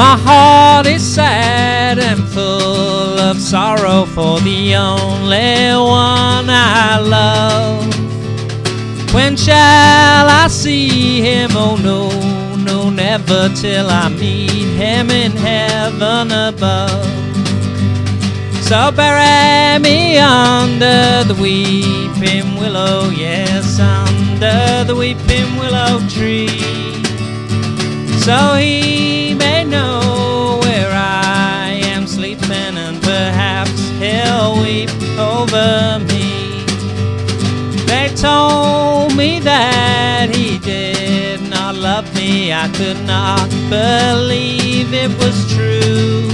My heart is sad and full of sorrow for the only one I love. When shall I see him? Oh no, no, never till I meet him in heaven above. So bury me under the weeping willow, yes, under the weeping willow tree, so he may know where I am sleeping, and perhaps he'll weep over me. They told me that he did not love me. I could not believe it was true,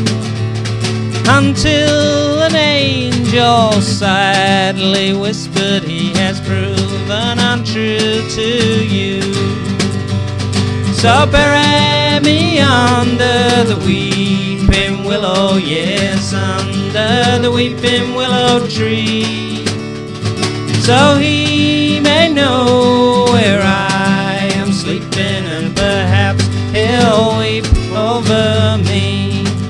until an angel sadly whispered, he has proven untrue to you. So bury me under the weeping willow, yes, under the weeping willow tree, so he may know where I am sleeping, and perhaps he'll weep over me.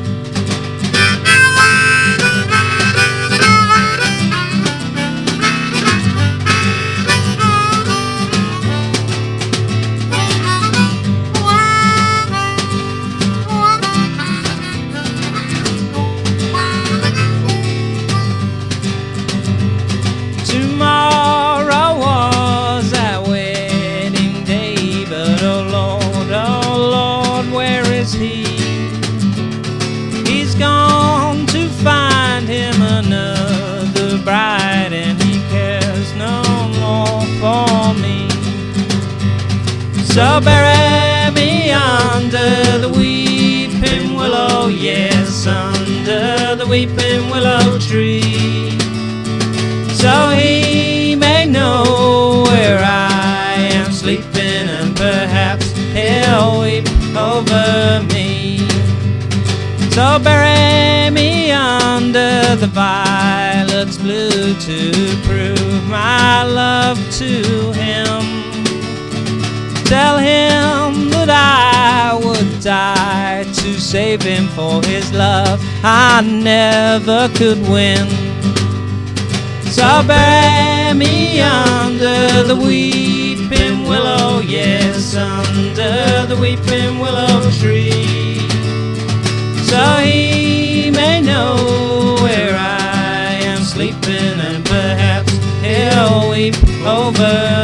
Tomorrow was our wedding day, but oh Lord, where is he? He's gone to find him another bride, and he cares no more for me. So bury me under the weeping willow, yes, under the weeping willow tree, so he may know where I am sleeping, and perhaps he'll weep over me. So bury me under the violets blue, to prove my love to him. Tell him that I would die to save him, for his love I never could win. So bury me under the weeping willow, yes, under the weeping willow tree, so he may know where I am sleeping, and perhaps he'll weep over